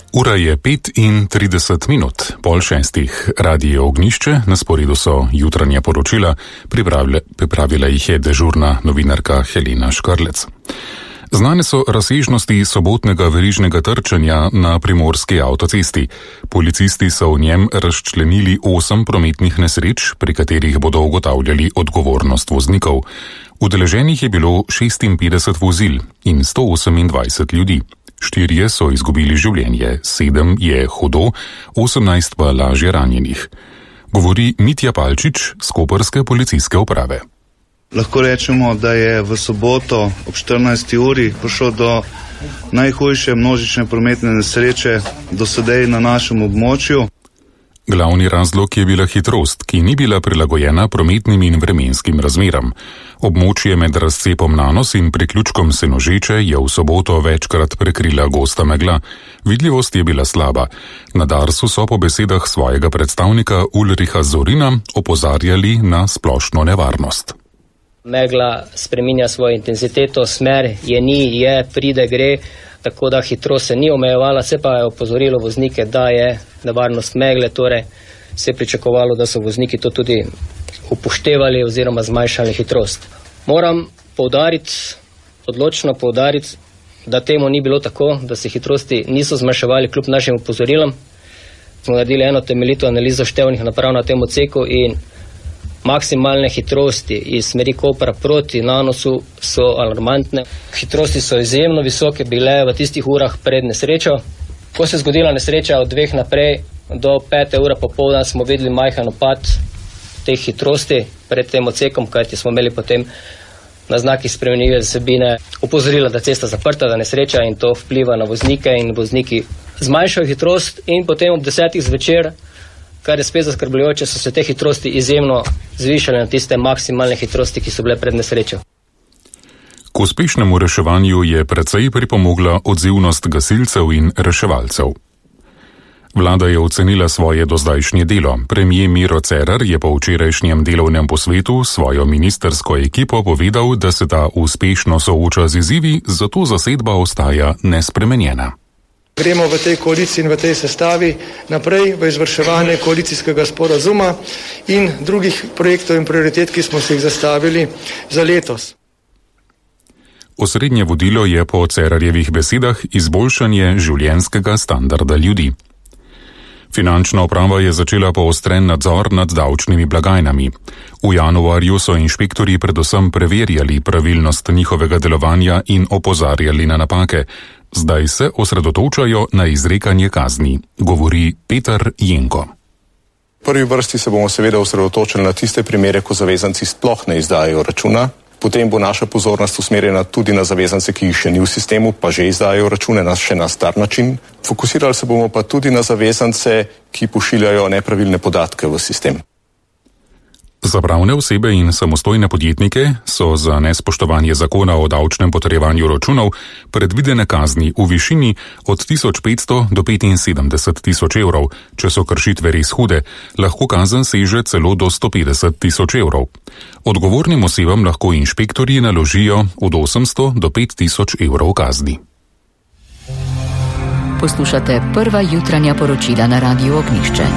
Ura je 5:30 minut, pol šestih. Radio Ognišče, na sporedu so jutranja poročila, pripravila jih je dežurna novinarka Helena Škrlec. Znane so razsežnosti sobotnega verižnega trčenja na primorski avtocesti. Policisti so v njem razčlenili 8 prometnih nesreč, pri katerih bodo ugotavljali odgovornost voznikov. Udeleženih je bilo 56 vozil in 128 ljudi. 4 so izgubili življenje, 7 je hudo, 18 pa lažje ranjenih. Govori Mitja Palčič z koprske policijske uprave. Lahko rečemo, da je v soboto ob 14. uri prišlo do najhujše množične prometne nesreče do sedaj na našem območju. Glavni razlog je bila hitrost, ki ni bila prilagojena prometnim in vremenskim razmeram. Območje med razcepom Nanos in priključkom Senožeče je v soboto večkrat prekrila gosta megla. Vidljivost je bila slaba. Na Darsu so po besedah svojega predstavnika Ulriha Zorina opozarjali na splošno nevarnost. Megla spreminja svojo intenziteto, smer je ni, je, pride, gre, tako da hitrost se ni omejevala, se pa je opozorilo voznike, da je nevarnost megle, torej se je pričakovalo, da so vozniki to tudi upoštevali oziroma zmanjšali hitrost. Moram odločno poudariti, da temu ni bilo tako, da se hitrosti niso zmanjševali kljub našim opozorilom. Smo naredili eno temeljito analizo števnih naprav na tem odseku in maksimalne hitrosti iz smeri Kopra proti Nanosu so alarmantne. Hitrosti so izjemno visoke bile v tistih urah pred nesrečo. Ko se je zgodila nesreča od 2 naprej do 5 ure popoldan, smo videli majhen opad teh hitrosti pred tem odsekom, kajti smo imeli potem na znakih spremenljive vsebine opozorila, da cesta zaprta, da nesreča in to vpliva na voznike in vozniki zmanjšajo hitrost in potem ob 10 zvečer, kar je spet zaskrbljujoče, so se te hitrosti izjemno zvišale na tiste maksimalne hitrosti, ki so bile pred nesrečo. K uspešnemu reševanju je precej pripomogla odzivnost gasilcev in reševalcev. Vlada je ocenila svoje dozdajšnje delo. Premier Miro Cerar je po včerajšnjem delovnem posvetu svojo ministersko ekipo povedal, da se ta uspešno sooča z izzivi, zato zasedba ostaja nespremenjena. Gremo v tej koaliciji in v tej sestavi naprej v izvrševanje koalicijskega sporazuma in drugih projektov in prioritet, ki smo si jih zastavili za letos. Osrednje vodilo je po Cerarjevih besedah izboljšanje življenjskega standarda ljudi. Finančna uprava je začela poostren nadzor nad davčnimi blagajnami. V januarju so inšpektorji predvsem preverjali pravilnost njihovega delovanja in opozarjali na napake. Zdaj se osredotočajo na izrekanje kazni, govori Peter Jenko. V prvi vrsti se bomo seveda osredotočili na tiste primere, ko zavezanci sploh ne izdajajo računa. Potem bo naša pozornost usmerjena tudi na zavezance, ki jih še ni v sistemu, pa že izdajajo račune še na star način. Fokusirali se bomo pa tudi na zavezance, ki pošiljajo nepravilne podatke v sistem. Za pravne osebe in samostojne podjetnike so za nespoštovanje zakona o davčnem potrjevanju računov predvidene kazni v višini od 1500 do 75 tisoč evrov. Če so kršitve res hude, lahko kazen seže celo do 150 tisoč evrov. Odgovornim osebam lahko inšpektorji naložijo od 800 do 5000 evrov kazni. Poslušate prva jutranja poročila na Radiu Ognišče.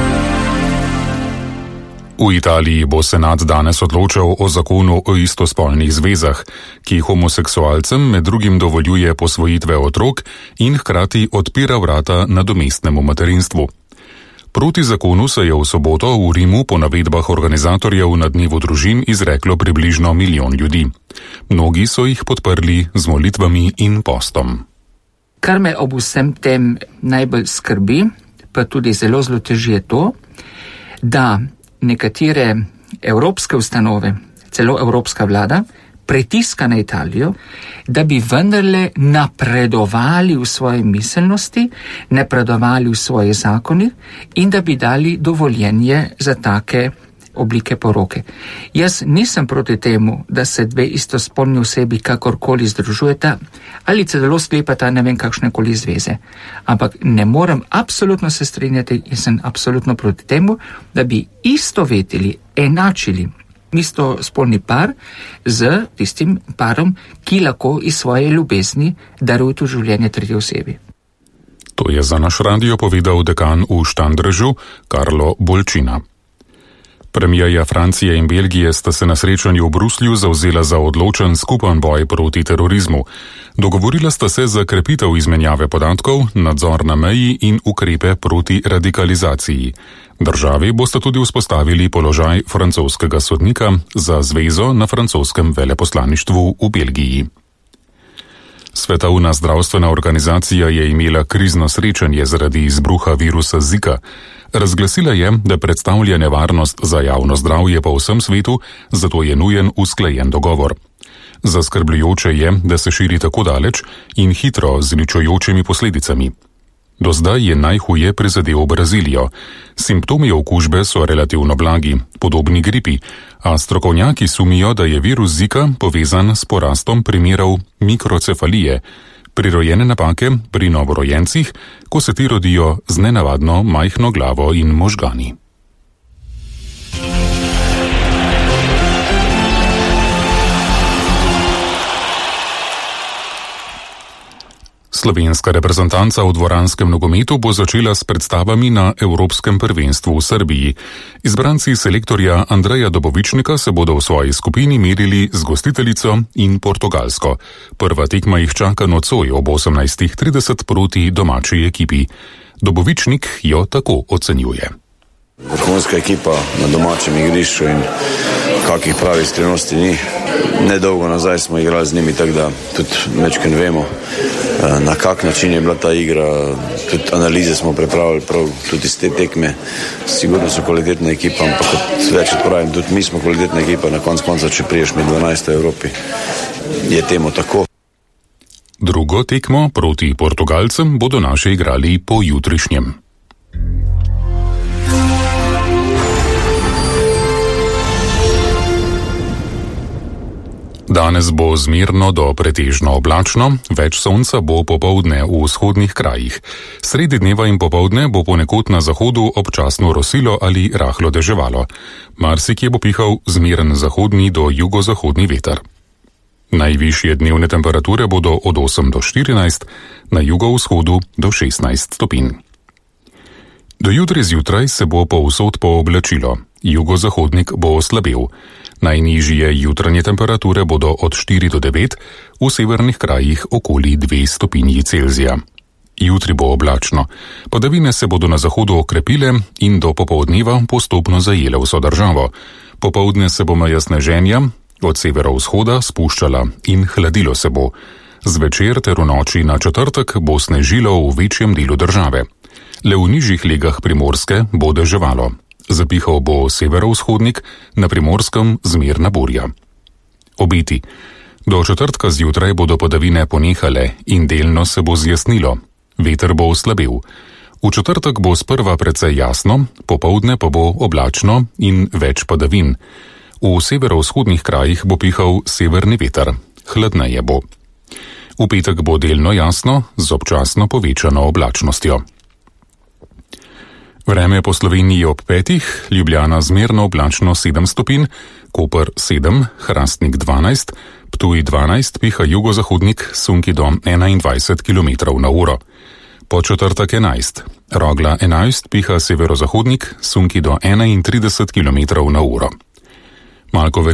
V Italiji bo senat danes odločal o zakonu o istospolnih zvezah, ki homoseksualcem med drugim dovoljuje posvojitve otrok in hkrati odpira vrata nadomestnemu materinstvu. Proti zakonu se je v soboto v Rimu po navedbah organizatorjev na dnevu družin izreklo približno 1 milijon ljudi. Mnogi so jih podprli z molitvami in postom. Kar me ob vsem tem najbolj skrbi, pa tudi zelo teži je to, da nekatere evropske ustanove, celo evropska vlada, pritiska na Italijo, da bi vendarle napredovali v svoji miselnosti, napredovali v svojih zakonih in da bi dali dovoljenje za take oblike poroke. Jaz nisem proti temu, da se 2 istospolni osebi kakorkoli združujeta ali celo sklepata ne vem kakšne koli zveze. Ampak ne morem absolutno se strinjati in sem absolutno proti temu, da bi istovetili, enačili istospolni par z tistim parom, ki lahko iz svoje ljubezni daruje v življenje tretji osebi. To je za naš radio povedal dekan v Štandrežu Karlo Bolčina. Premierja Francije in Belgije sta se na srečanju v Bruslju zavzela za odločen skupen boj proti terorizmu. Dogovorila sta se za krepitev izmenjave podatkov, nadzor na meji in ukrepe proti radikalizaciji. Državi bosta tudi vzpostavili položaj francoskega sodnika za zvezo na francoskem veleposlaništvu v Belgiji. Svetovna zdravstvena organizacija je imela krizno srečanje zaradi izbruha virusa Zika. Razglasila je, da predstavlja nevarnost za javno zdravje po vsem svetu, zato je nujen usklajen dogovor. Zaskrbljujoče je, da se širi tako daleč in hitro z uničujočimi posledicami. Do zdaj je najhuje prizadel Brazilijo. Simptomi okužbe so relativno blagi, podobni gripi, a strokovnjaki sumijo, da je virus Zika povezan s porastom primerov mikrocefalije, prirojene napake pri novorojencih, ko se ti rodijo z nenavadno majhno glavo in možgani. Slovenska reprezentanca v dvoranskem nogometu bo začela s predstavami na Evropskem prvenstvu v Srbiji. Izbranci selektorja Andreja Dobovičnika se bodo v svoji skupini merili z gostiteljico in Portugalsko. Prva tekma jih čaka nocoj ob 18:30 proti domači ekipi. Dobovičnik jo tako ocenjuje. Vrhunska ekipa na domačem igrišču in kakih pravih skrivnosti ni. Nedolgo nazaj smo igrali z njimi, tako da tudi večkrat vemo, na kak način je bila ta igra. Tudi analize smo pripravili prav tudi iz te tekme. Sigurno so kvalitetna ekipa, ampak kot večkrat pravim, tudi mi smo kvalitetna ekipa. Na koncu, če priješ med 12 v Evropi, je temu tako. Drugo tekmo proti Portugalcem bodo naši igrali po jutrišnjem. Danes bo zmerno do pretežno oblačno, več sonca bo popoldne v vzhodnih krajih. Sredi dneva in popoldne bo ponekod na zahodu občasno rosilo ali rahlo deževalo. Marsikje bo pihal zmeren zahodni do jugozahodni veter. Najvišje dnevne temperature bodo od 8 do 14, na jugovzhodu do 16 stopinj. Do jutri zjutraj se bo povsod pooblačilo, jugozahodnik bo oslabel. Najnižje jutranje temperature bodo od 4 do 9, v severnih krajih okoli 2 stopinji Celzija. Jutri bo oblačno. Padavine se bodo na zahodu okrepile in do popoldneva postopno zajele vso državo. Popoldne se bo meja sneženja od severovzhoda spuščala in hladilo se bo. Zvečer ter v noči na četrtek bo snežilo v večjem delu države. Le v nižjih legah Primorske bo deževalo. Zapihal bo severovzhodnik, na Primorskem zmerna burja. Obeti. Do četrtka zjutraj bodo padavine ponehale in delno se bo zjasnilo. Veter bo oslabel. V četrtek bo sprva precej jasno, popoldne pa bo oblačno in več padavin. V severovzhodnih krajih bo pihal severni veter. Hladneje bo. V petek bo delno jasno, z občasno povečano oblačnostjo. Vreme po Sloveniji ob 5, Ljubljana zmerno oblačno 7 stopinj, Koper 7, Hrastnik 12, Ptuj 12, piha jugozahodnik, sunki do 21 km/h. Po četrtek 11, Rogla 11, piha severozahodnik, sunki do 31 km/h. Malkovec